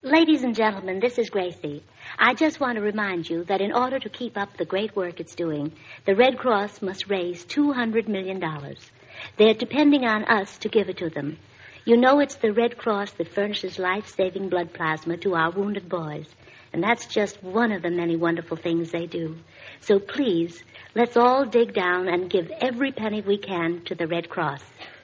Ladies and gentlemen, this is Gracie. I just want to remind you that in order to keep up the great work it's doing, the Red Cross must raise $200 million. They're depending on us to give it to them. You know it's the Red Cross that furnishes life-saving blood plasma to our wounded boys. And that's just one of the many wonderful things they do. So please, let's all dig down and give every penny we can to the Red Cross.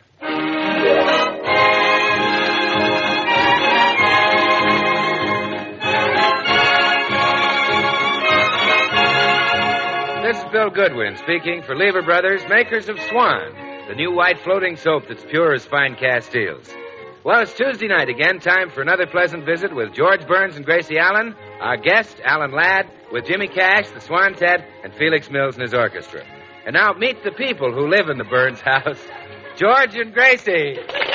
This is Bill Goodwin speaking for Lever Brothers, makers of Swan, the new white floating soap that's pure as fine Castiles. Well, it's Tuesday night again, time for another pleasant visit with George Burns and Gracie Allen, our guest, Alan Ladd, with Jimmy Cash, the Swan-Tet, and Felix Mills and his orchestra. And now meet the people who live in the Burns house, George and Gracie.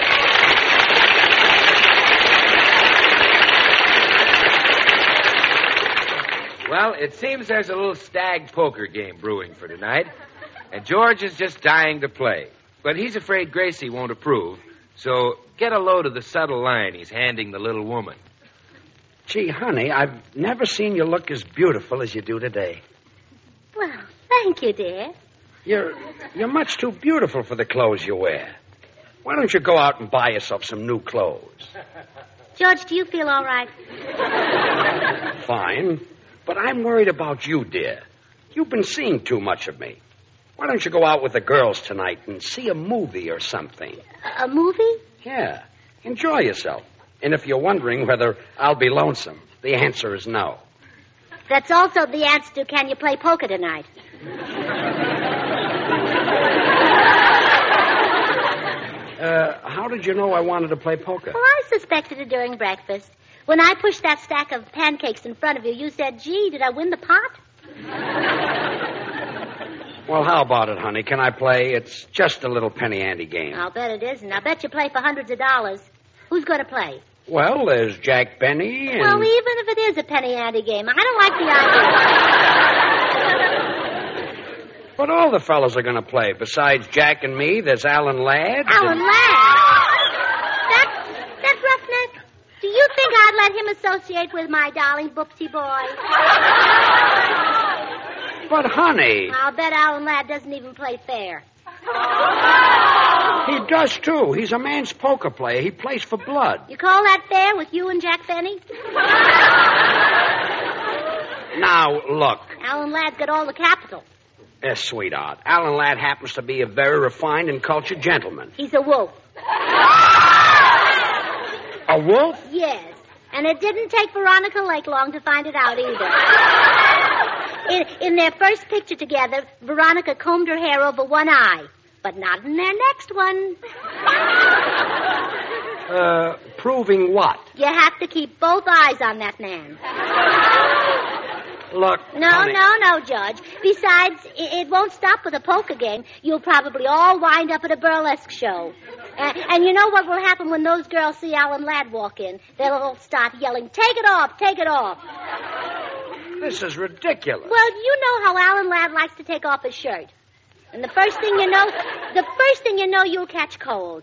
Well, it seems there's a little stag poker game brewing for tonight, and George is just dying to play. But he's afraid Gracie won't approve, so get a load of the subtle line he's handing the little woman. Gee, honey, I've never seen you look as beautiful as you do today. Well, thank you, dear. You're much too beautiful for the clothes you wear. Why don't you go out and buy yourself some new clothes? George, do you feel all right? Fine. But I'm worried about you, dear. You've been seeing too much of me. Why don't you go out with the girls tonight and see a movie or something? A movie? Yeah. Enjoy yourself. And if you're wondering whether I'll be lonesome, the answer is no. That's also the answer to can you play poker tonight? How did you know I wanted to play poker? Well, I suspected it during breakfast. When I pushed that stack of pancakes in front of you, you said, gee, did I win the pot? Well, how about it, honey? Can I play? It's just a little penny-ante game. I'll bet it isn't. I'll bet you play for hundreds of dollars. Who's going to play? Well, there's Jack Benny and... Well, even if it is a penny-ante game, I don't like the idea. But all the fellows are going to play. Besides Jack and me, there's Alan Ladd. Alan Ladd? That roughneck? Do you think I'd let him associate with my darling Boopsy boy? But, honey... I'll bet Alan Ladd doesn't even play fair. He does, too. He's a man's poker player. He plays for blood. You call that fair with you and Jack Benny? Now, look. Alan Ladd's got all the capital. Yes, sweetheart. Alan Ladd happens to be a very refined and cultured gentleman. He's a wolf. A wolf? Yes. And it didn't take Veronica Lake long to find it out either. In their first picture together, Veronica combed her hair over one eye, but not in their next one. Proving what? You have to keep both eyes on that man. Look, No, honey. no, Judge. Besides, it won't stop with a poker game. You'll probably all wind up at a burlesque show. And you know what will happen when those girls see Alan Ladd walk in? They'll all start yelling, take it off, take it off. This is ridiculous. Well, you know how Alan Ladd likes to take off his shirt. And the first thing you know, you'll catch cold.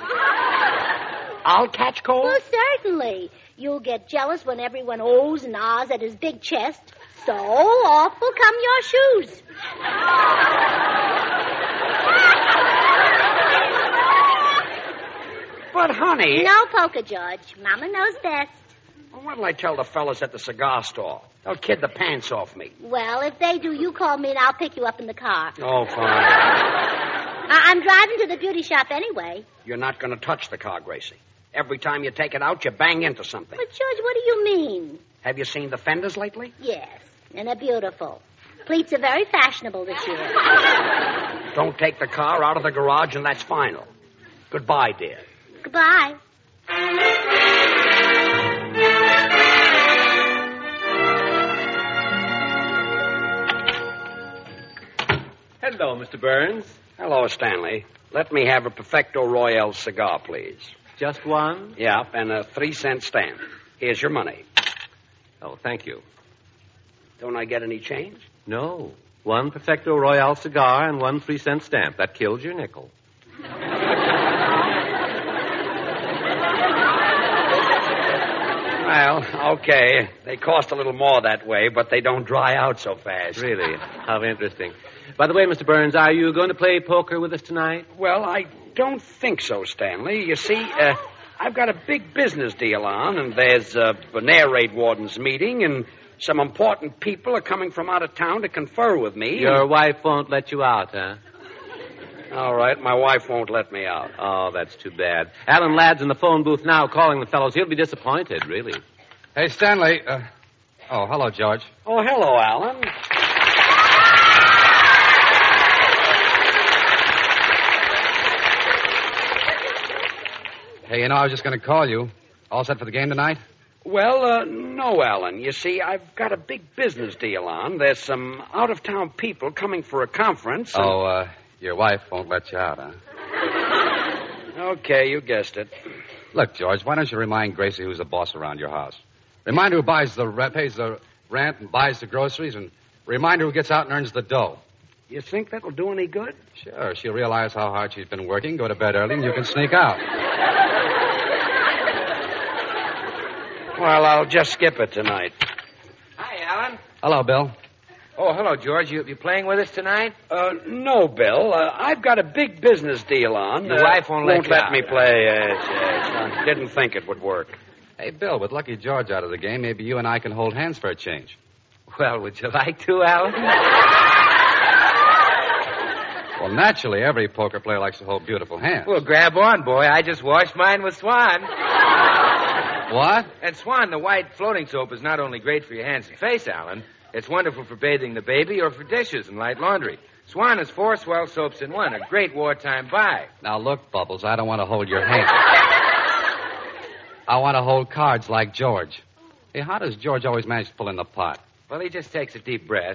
I'll catch cold? Well, certainly. You'll get jealous when everyone ohs and ahs at his big chest. So off will come your shoes. But, honey... No poker, George. Mama knows best. Well, what'll I tell the fellas at the cigar store? They'll kid the pants off me. Well, if they do, you call me and I'll pick you up in the car. Oh, fine. I'm driving to the beauty shop anyway. You're not going to touch the car, Gracie. Every time you take it out, you bang into something. But, George, what do you mean? Have you seen the fenders lately? Yes, and they're beautiful. Pleats are very fashionable this year. Don't take the car out of the garage, and that's final. Goodbye, dear. Goodbye. Hello, Mr. Burns. Hello, Stanley. Let me have a Perfecto Royale cigar, please. Just one? Yep, and a 3-cent stamp. Here's your money. Oh, thank you. Don't I get any change? No. One Perfecto Royale cigar and one 3-cent stamp. That kills your nickel. Well, okay. They cost a little more that way, but they don't dry out so fast. Really? How interesting. By the way, Mr. Burns, are you going to play poker with us tonight? Well, I don't think so, Stanley. You see, I've got a big business deal on, and there's an air raid warden's meeting, and some important people are coming from out of town to confer with me. Your wife won't let you out, huh? All right, my wife won't let me out. Oh, that's too bad. Alan Ladd's in the phone booth now calling the fellows. He'll be disappointed, really. Hey, Stanley. Oh, hello, George. Oh, hello, Alan. Hey, I was just going to call you. All set for the game tonight? Well, no, Alan. You see, I've got a big business deal on. There's some out-of-town people coming for a conference. And... Oh, your wife won't let you out, huh? Okay, you guessed it. Look, George, why don't you remind Gracie who's the boss around your house? Remind her who pays the rent and buys the groceries, and remind her who gets out and earns the dough. You think that'll do any good? Sure, she'll realize how hard she's been working, go to bed early, and you can sneak out. Well, I'll just skip it tonight. Hi, Alan. Hello, Bill. Oh, hello, George. You playing with us tonight? No, Bill. I've got a big business deal on. Your wife won't let you out. me play. Yes. I didn't think it would work. Hey, Bill, with Lucky George out of the game, maybe you and I can hold hands for a change. Well, would you like to, Alan? Well, naturally, every poker player likes to hold beautiful hands. Well, grab on, boy. I just washed mine with Swan. What? And Swan, the white floating soap, is not only great for your hands and face, Alan. It's wonderful for bathing the baby or for dishes and light laundry. Swan has 4 swell soaps in one, a great wartime buy. Now, look, Bubbles, I don't want to hold your hand. I want to hold cards like George. Hey, how does George always manage to pull in the pot? Well, he just takes a deep breath.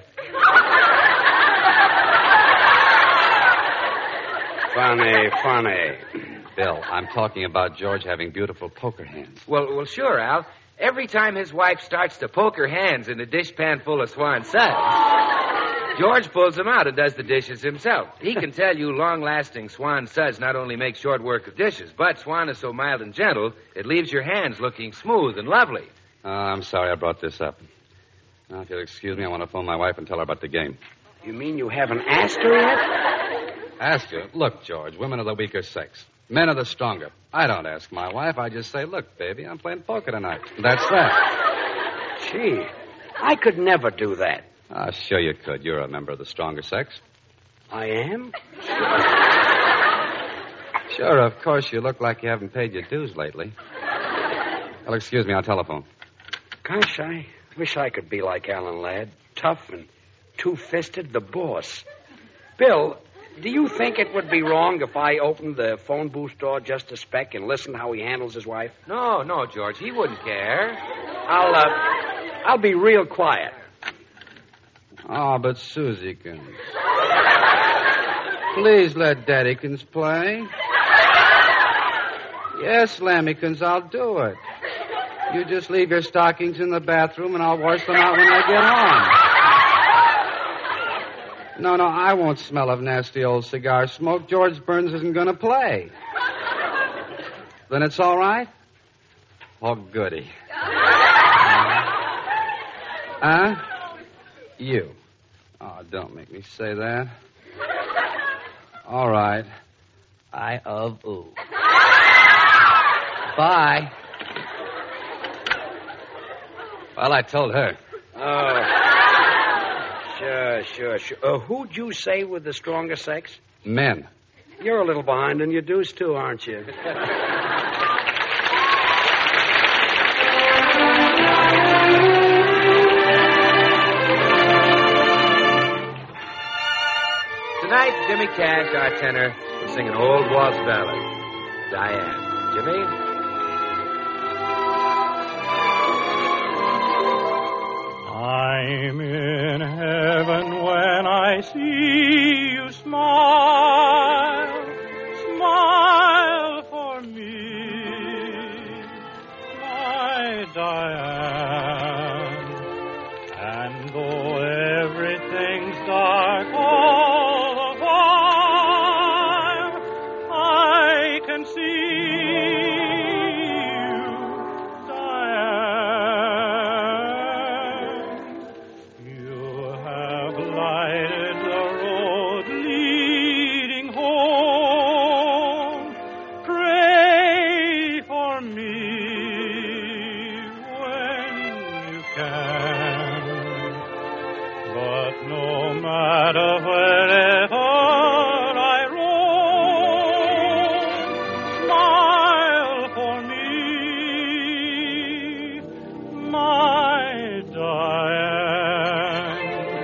Funny. Bill, I'm talking about George having beautiful poker hands. Well, sure, Al. Every time his wife starts to poke her hands in a dishpan full of Swan suds, George pulls them out and does the dishes himself. He can tell you long-lasting Swan suds not only make short work of dishes, but Swan is so mild and gentle, it leaves your hands looking smooth and lovely. I'm sorry I brought this up. Now, if you'll excuse me, I want to phone my wife and tell her about the game. You mean you haven't asked her yet? Ask her. Look, George, women are the weaker sex. Men are the stronger. I don't ask my wife. I just say, look, baby, I'm playing poker tonight. That's that. Gee, I could never do that. Ah, sure you could. You're a member of the stronger sex. I am? Sure, of course. You look like you haven't paid your dues lately. Well, excuse me, I'll telephone. Gosh, I wish I could be like Alan Ladd. Tough and two-fisted, the boss. Bill, do you think it would be wrong if I opened the phone booth door just a speck and listened how he handles his wife? No, George. He wouldn't care. I'll be real quiet. Oh, but Susiekins. Please let Daddykins play. Yes, Lammykins, I'll do it. You just leave your stockings in the bathroom and I'll wash them out when I get home. No, I won't smell of nasty old cigar smoke. George Burns isn't going to play. Then it's all right? Oh, goody. Huh? You. Oh, don't make me say that. All right. I of ooh. Bye. Well, I told her. Oh. Sure. Who'd you say with the stronger sex? Men. You're a little behind in your dues, too, aren't you? Tonight, Jimmy Cash, our tenor, will sing an old waltz ballad. Diane. Jimmy? I'm in heaven when I see you smile, smile for me, my Diane. And though everything's dark all the while, I can see you, Diane. that wherever I roam, smile for me, my Diane.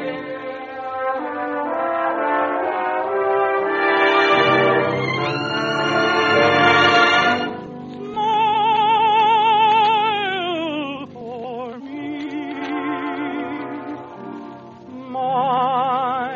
Smile for me, my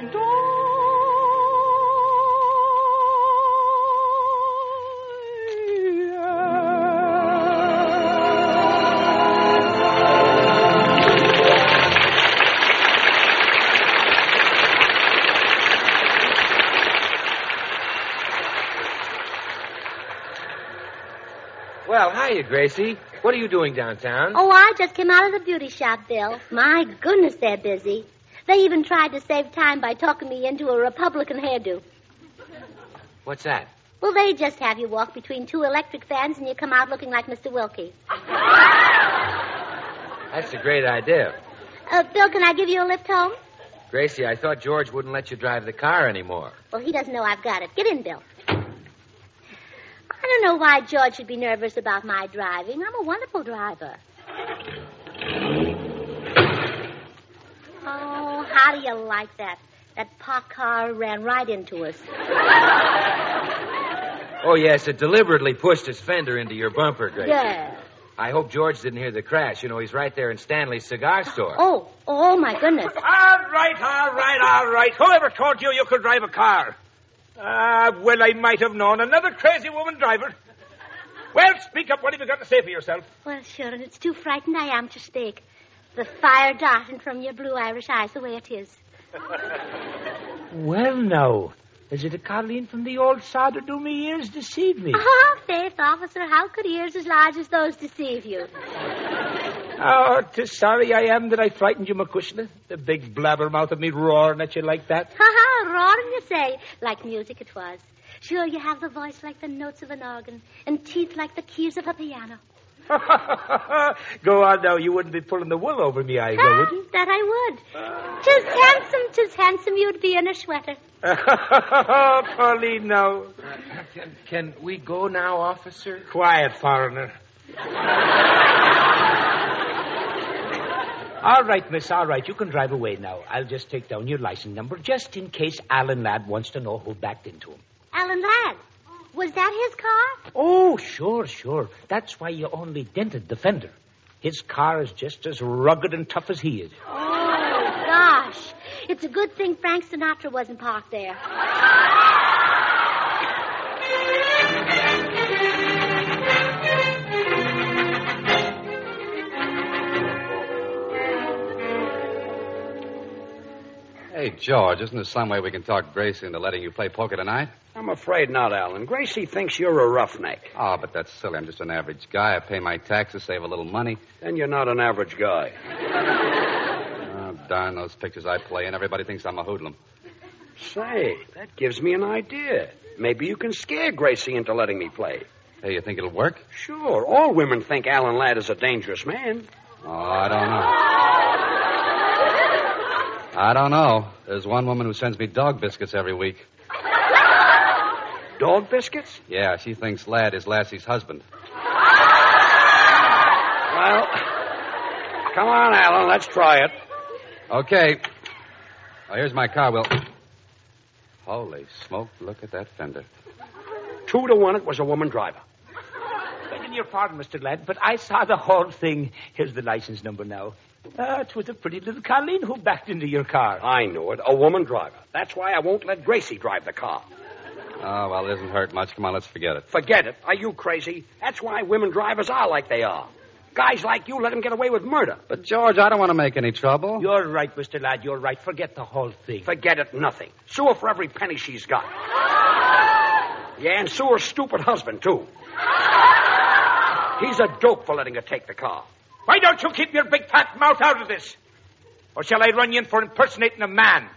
Well, hiya, Gracie. What are you doing downtown? Oh, I just came out of the beauty shop, Bill. My goodness, they're busy. They even tried to save time by talking me into a Republican hairdo. What's that? Well, they just have you walk between two electric fans and you come out looking like Mr. Wilkie. That's a great idea. Bill, can I give you a lift home? Gracie, I thought George wouldn't let you drive the car anymore. Well, he doesn't know I've got it. Get in, Bill. I don't know why George should be nervous about my driving. I'm a wonderful driver. Oh, how do you like that? That parked car ran right into us. Oh, yes, it deliberately pushed his fender into your bumper, Gracie. Yeah. I hope George didn't hear the crash. You know, he's right there in Stanley's cigar store. Oh, my goodness. All right. Whoever told you could drive a car? Well, I might have known. Another crazy woman driver. Well, speak up. What have you got to say for yourself? Well, sure, and it's too frightened I am to speak. The fire darting from your blue Irish eyes the way it is. Well, now, is it a Colleen from the old sod, or do me ears deceive me? Oh, faith, officer, how could ears as large as those deceive you? Oh, 'tis sorry I am that I frightened you, McCushla. The big blabbermouth of me roaring at you like that. Ha-ha, roaring, you say. Like music it was. Sure, you have the voice like the notes of an organ, and teeth like the keys of a piano. Go on now, you wouldn't be pulling the wool over me eyes, though, would you? That I would. 'Tis handsome you'd be in a sweater. Pauline, now. Can we go now, officer? Quiet, foreigner. All right, miss, all right. You can drive away now. I'll just take down your license number just in case Alan Ladd wants to know who backed into him. Alan Ladd? Was that his car? Oh, sure. That's why you only dented the fender. His car is just as rugged and tough as he is. Oh, gosh. It's a good thing Frank Sinatra wasn't parked there. Hey, George, isn't there some way we can talk Gracie into letting you play poker tonight? I'm afraid not, Alan. Gracie thinks you're a roughneck. Oh, but that's silly. I'm just an average guy. I pay my taxes, save a little money. Then you're not an average guy. Oh, darn those pictures I play in. Everybody thinks I'm a hoodlum. Say, that gives me an idea. Maybe you can scare Gracie into letting me play. Hey, you think it'll work? Sure. All women think Alan Ladd is a dangerous man. Oh, I don't know. There's one woman who sends me dog biscuits every week. Dog biscuits? Yeah, she thinks Ladd is Lassie's husband. Well, come on, Alan. Let's try it. Okay. Oh, here's my car, Will. Holy smoke, look at that fender. 2-1, it was a woman driver. Begging your pardon, Mr. Ladd, but I saw the whole thing. Here's the license number now. It was a pretty little Colleen who backed into your car. I knew it. A woman driver. That's why I won't let Gracie drive the car. Oh, well, it doesn't hurt much. Come on, let's forget it. Forget it. Are you crazy? That's why women drivers are like they are. Guys like you let them get away with murder. But, George, I don't want to make any trouble. You're right, Mr. Ladd. You're right. Forget the whole thing. Forget it, nothing. Sue her for every penny she's got. Yeah, and sue her stupid husband, too. He's a dope for letting her take the car. Why don't you keep your big fat mouth out of this? Or shall I run you in for impersonating a man?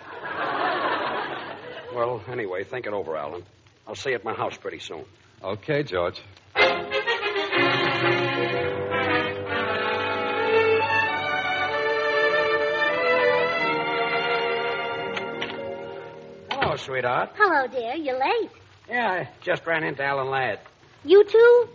Well, anyway, think it over, Alan. I'll see you at my house pretty soon. Okay, George. sweetheart. Hello, dear. You're late. Yeah, I just ran into Alan Ladd. You too?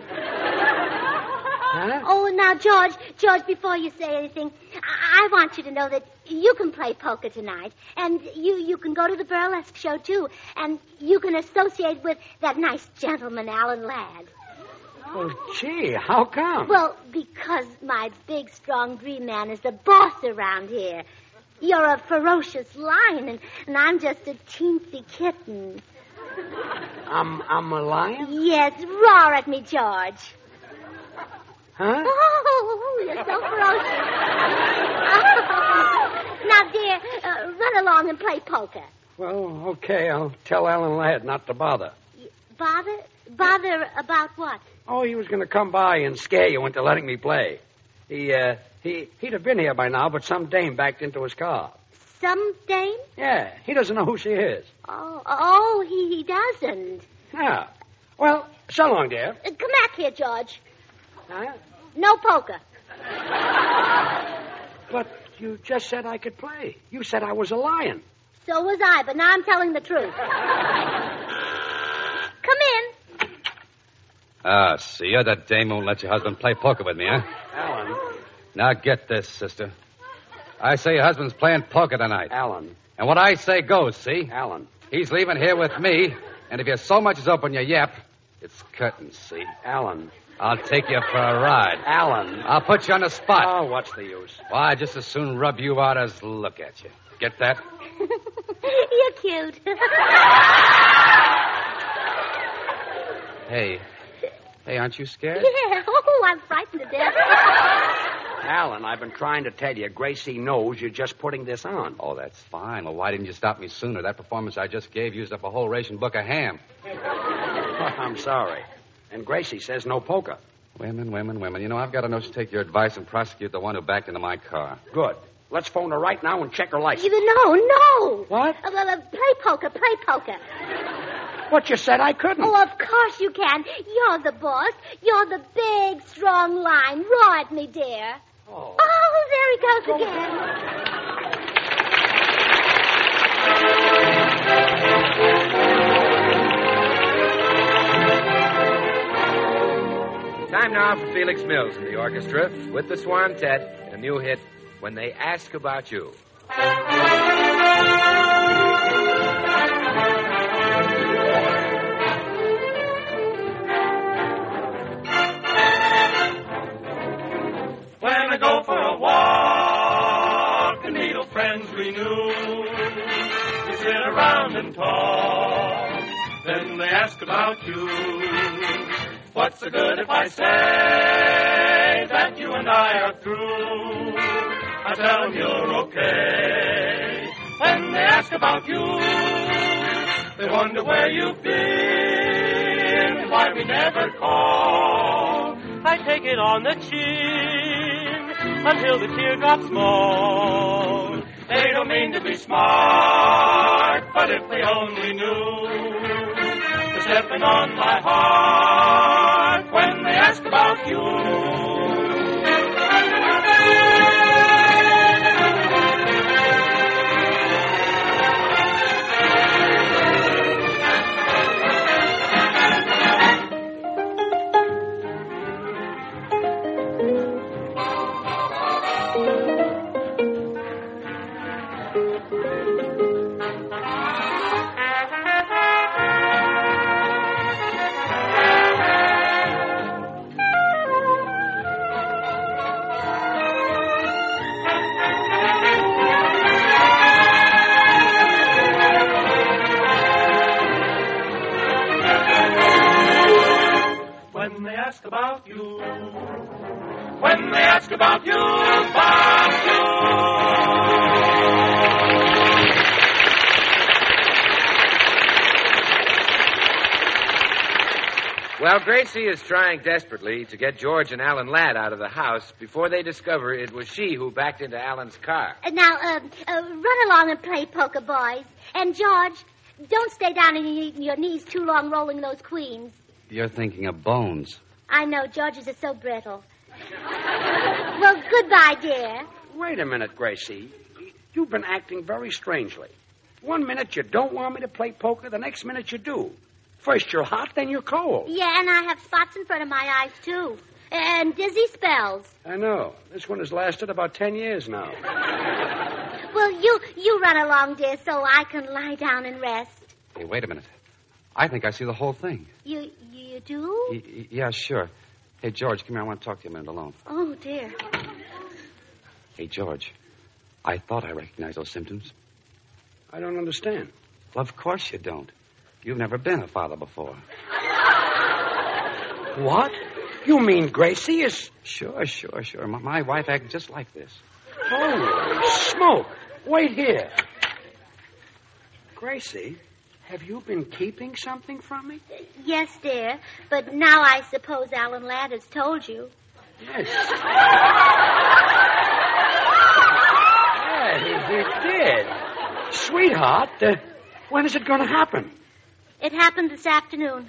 Huh? Oh, now, George, before you say anything, I want you to know that you can play poker tonight, and you can go to the burlesque show, too, and you can associate with that nice gentleman, Alan Ladd. Oh, gee, how come? Well, because my big, strong dream man is the boss around here. You're a ferocious lion, and I'm just a teensy kitten. I'm a lion? Yes, roar at me, George. Huh? Oh, you're so ferocious. Now, dear, run along and play poker. Well, okay, I'll tell Alan Ladd not to bother. Bother? Bother about what? Oh, he was going to come by and scare you into letting me play. He'd have been here by now, but some dame backed into his car. Some dame? Yeah, he doesn't know who she is. Oh, he doesn't. Yeah. Well, so long, dear. Come back here, George. Huh? No poker. But you just said I could play. You said I was a lion. So was I, but now I'm telling the truth. Come in. See, you're that dame who won't let your husband play poker with me, huh? Alan. Now get this, sister. I say your husband's playing poker tonight. Alan. And what I say goes, see? Alan. He's leaving here with me, and if you so much as open your yap, it's curtains, see? Alan. I'll take you for a ride. Alan. I'll put you on the spot. Oh, what's the use? Why, I'd just as soon rub you out as look at you. Get that? You're cute. Hey, aren't you scared? Yeah. Oh, I'm frightened to death. Alan, I've been trying to tell you. Gracie knows you're just putting this on. Oh, that's fine. Well, why didn't you stop me sooner? That performance I just gave used up a whole ration book of ham. I'm sorry. And Gracie says no poker. Women. You know, I've got a notion to take your advice and prosecute the one who backed into my car. Good. Let's phone her right now and check her license. No. What? Play poker. What, you said I couldn't? Oh, of course you can. You're the boss. You're the big, strong lion. Roar at me, dear. Oh, there he goes again. Time now for Felix Mills and the orchestra with the Swantet and a new hit, When They Ask About You. When I go for a walk and meet old friends we knew, we sit around and talk, then they ask about you. What's the good if I say that you and I are through? I tell them you're okay. When they ask about you, they wonder where you've been and why we never call. I take it on the chin until the teardrops fall. They don't mean to be smart, but if they only knew, they're stepping on my heart when they ask about you. About you. When they ask about you. Well, Gracie is trying desperately to get George and Alan Ladd out of the house before they discover it was she who backed into Alan's car. Now, run along and play poker, boys. And, George, don't stay down on your knees too long rolling those queens. You're thinking of bones. I know. George's are so brittle. Well, goodbye, dear. Wait a minute, Gracie. You've been acting very strangely. One minute you don't want me to play poker, the next minute you do. First you're hot, then you're cold. Yeah, and I have spots in front of my eyes, too. And dizzy spells. I know. This one has lasted about 10 years now. Well, you run along, dear, so I can lie down and rest. Hey, wait a minute. I think I see the whole thing. You do? Yeah, sure. Hey, George, come here. I want to talk to you a minute alone. Oh, dear. Hey, George, I thought I recognized those symptoms. I don't understand. Well, of course you don't. You've never been a father before. What? You mean Gracie is... Sure. My wife acted just like this. Holy smoke. Wait here. Gracie, have you been keeping something from me? Yes, dear. But now I suppose Alan Ladd has told you. Yes. Yeah, he did. Sweetheart, when is it going to happen? It happened this afternoon.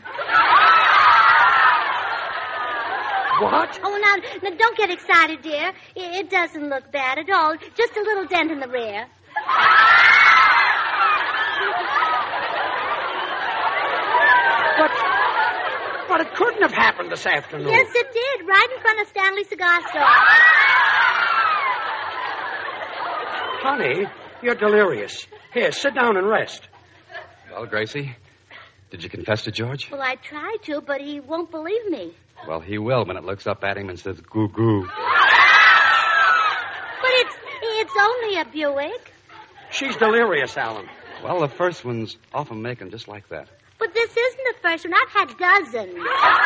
What? Oh, now, don't get excited, dear. It doesn't look bad at all. Just a little dent in the rear. But it couldn't have happened this afternoon. Yes, it did. Right in front of Stanley's cigar store. Honey, you're delirious. Here, sit down and rest. Well, Gracie, did you confess to George? Well, I tried to, but he won't believe me. Well, he will when it looks up at him and says, goo goo. But it's only a Buick. She's delirious, Alan. Well, the first ones often make them just like that. But this isn't the first one. I've had dozens.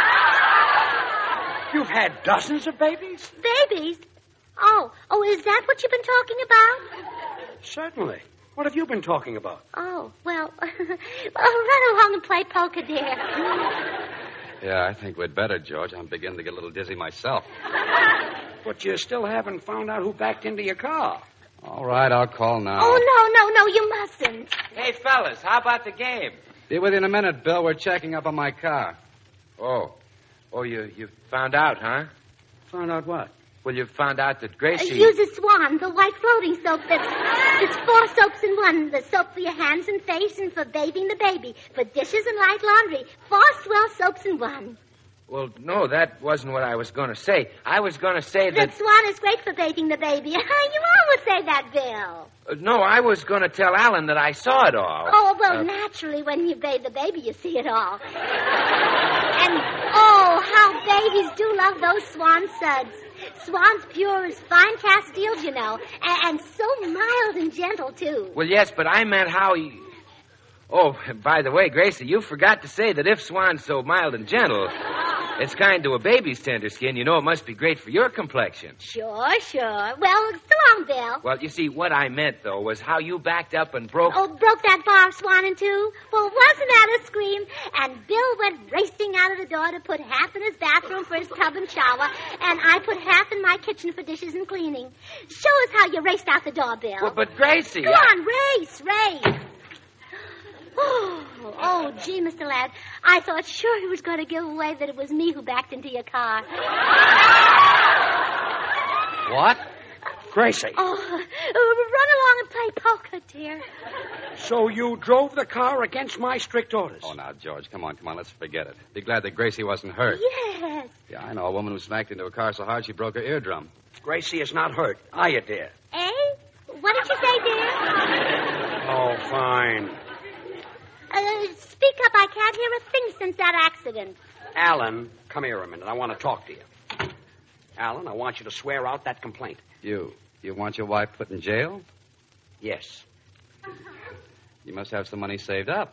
You've had dozens of babies? Babies? Oh, is that what you've been talking about? Certainly. What have you been talking about? Oh, well, run along and play poker, dear. Yeah, I think we'd better, George. I'm beginning to get a little dizzy myself. But you still haven't found out who backed into your car. All right, I'll call now. Oh, no, you mustn't. Hey, fellas, how about the game? Be with you in a minute, Bill. We're checking up on my car. Oh, you found out, huh? Found out what? Well, you found out that Gracie... Use a Swan, the white floating soap it's 4 soaps in one. The soap for your hands and face and for bathing the baby. For dishes and light laundry. 4 swell soaps in one. Well, no, that wasn't what I was going to say. I was going to say that... The Swan is great for bathing the baby. You always say that, Bill. No, I was going to tell Alan that I saw it all. Oh, well, naturally, when you bathe the baby, you see it all. And, how babies do love those Swan suds. Swan's pure as fine Castiles, you know, and so mild and gentle, too. Well, yes, but I meant how he... Oh, by the way, Gracie, you forgot to say that if Swan's so mild and gentle, it's kind to a baby's tender skin. You know it must be great for your complexion. Sure. Well, so long, Bill. Well, you see, what I meant, though, was how you backed up and broke... Oh, broke that bar of Swan in two? Well, wasn't that a scream? And Bill went racing out of the door to put half in his bathroom for his tub and shower, and I put half in my kitchen for dishes and cleaning. Show us how you raced out the door, Bill. Well, but Gracie... Go on, race. Oh, gee, Mr. Ladd, I thought sure he was going to give away that it was me who backed into your car. What? Gracie. Oh, run along and play poker, dear. So you drove the car against my strict orders? Oh, now, George, come on, let's forget it. Be glad that Gracie wasn't hurt. Yes. Yeah, I know a woman who smacked into a car so hard she broke her eardrum. Gracie is not hurt, are you, dear? Eh? What did you say, dear? Oh, fine. Speak up. I can't hear a thing since that accident. Alan, come here a minute. I want to talk to you. Alan, I want you to swear out that complaint. You want your wife put in jail? Yes. You must have some money saved up.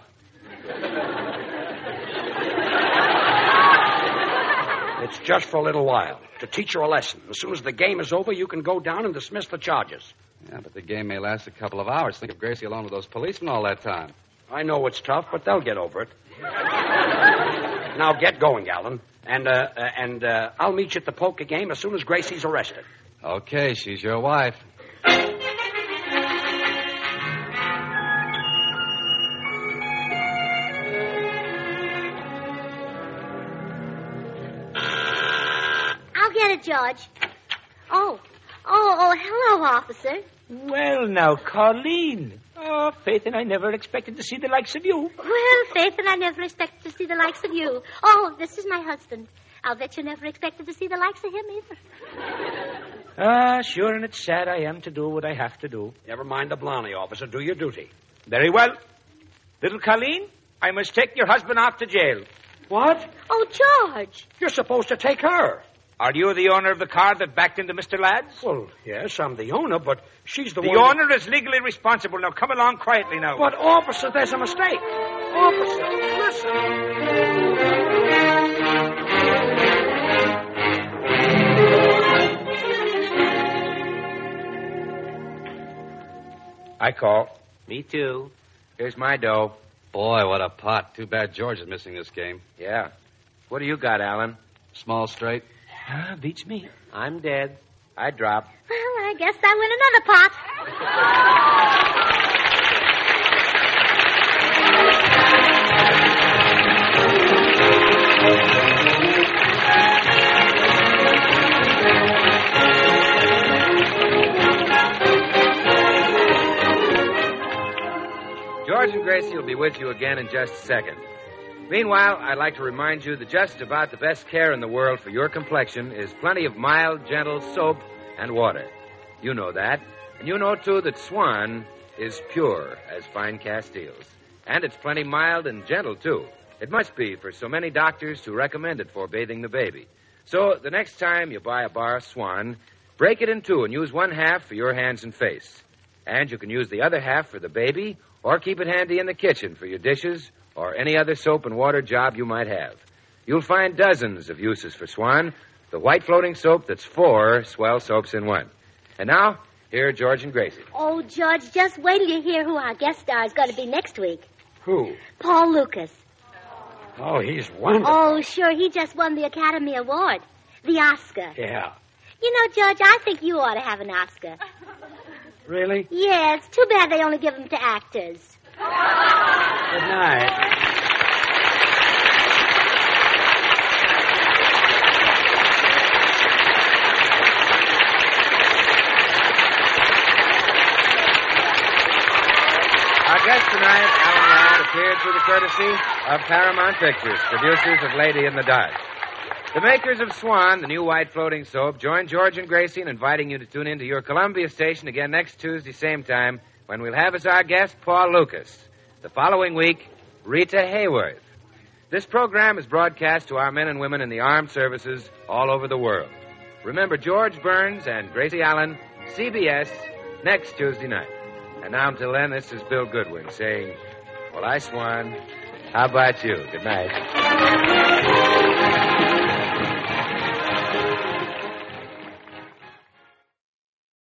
It's just for a little while, to teach her a lesson. As soon as the game is over, you can go down and dismiss the charges. Yeah, but the game may last a couple of hours. Think of Gracie alone with those policemen all that time. I know it's tough, but they'll get over it. Now get going, Alan. And I'll meet you at the poker game as soon as Gracie's arrested. Okay, she's your wife. I'll get it, George. Oh, hello, officer. Well, now, Colleen. Oh, Faith, and I never expected to see the likes of you. Well, Faith, and I never expected to see the likes of you. Oh, this is my husband. I'll bet you never expected to see the likes of him either. Sure, and it's sad I am to do what I have to do. Never mind the Blarney, officer. Do your duty. Very well. Little Colleen, I must take your husband off to jail. What? Oh, George. You're supposed to take her. Are you the owner of the car that backed into Mr. Ladd's? Well, yes, I'm the owner, but she's the The one... owner is legally responsible. Now, come along quietly now. But, officer, there's a mistake. Officer, listen. I call. Me too. Here's my dough. Boy, what a pot. Too bad George is missing this game. Yeah. What do you got, Alan? Small straight. Beats me. I'm dead. I drop. Well, I guess I win another pot. George and Gracie will be with you again in just a second. Meanwhile, I'd like to remind you that just about the best care in the world for your complexion is plenty of mild, gentle soap and water. You know that. And you know, too, that Swan is pure as fine Castiles. And it's plenty mild and gentle, too. It must be for so many doctors who recommend it for bathing the baby. So the next time you buy a bar of Swan, break it in two and use one half for your hands and face. And you can use the other half for the baby or keep it handy in the kitchen for your dishes or any other soap and water job you might have. You'll find dozens of uses for Swan, the white floating soap that's 4 swell soaps in one. And now, here are George and Gracie. Oh, George, just wait till you hear who our guest star is going to be next week. Who? Paul Lucas. Oh, he's wonderful. Oh, sure, he just won the Academy Award. The Oscar. Yeah. You know, George, I think you ought to have an Oscar. Really? Yeah, it's too bad they only give them to actors. Good night. Our guest tonight, Alan Ladd, appeared through the courtesy of Paramount Pictures, producers of Lady in the Dark. The makers of Swan, the new white floating soap, join George and Gracie in inviting you to tune in to your Columbia station again next Tuesday, same time, when we'll have as our guest Paul Lucas. The following week, Rita Hayworth. This program is broadcast to our men and women in the armed services all over the world. Remember George Burns and Gracie Allen, CBS, next Tuesday night. And now until then, this is Bill Goodwin saying, well, I Swan, how about you? Good night.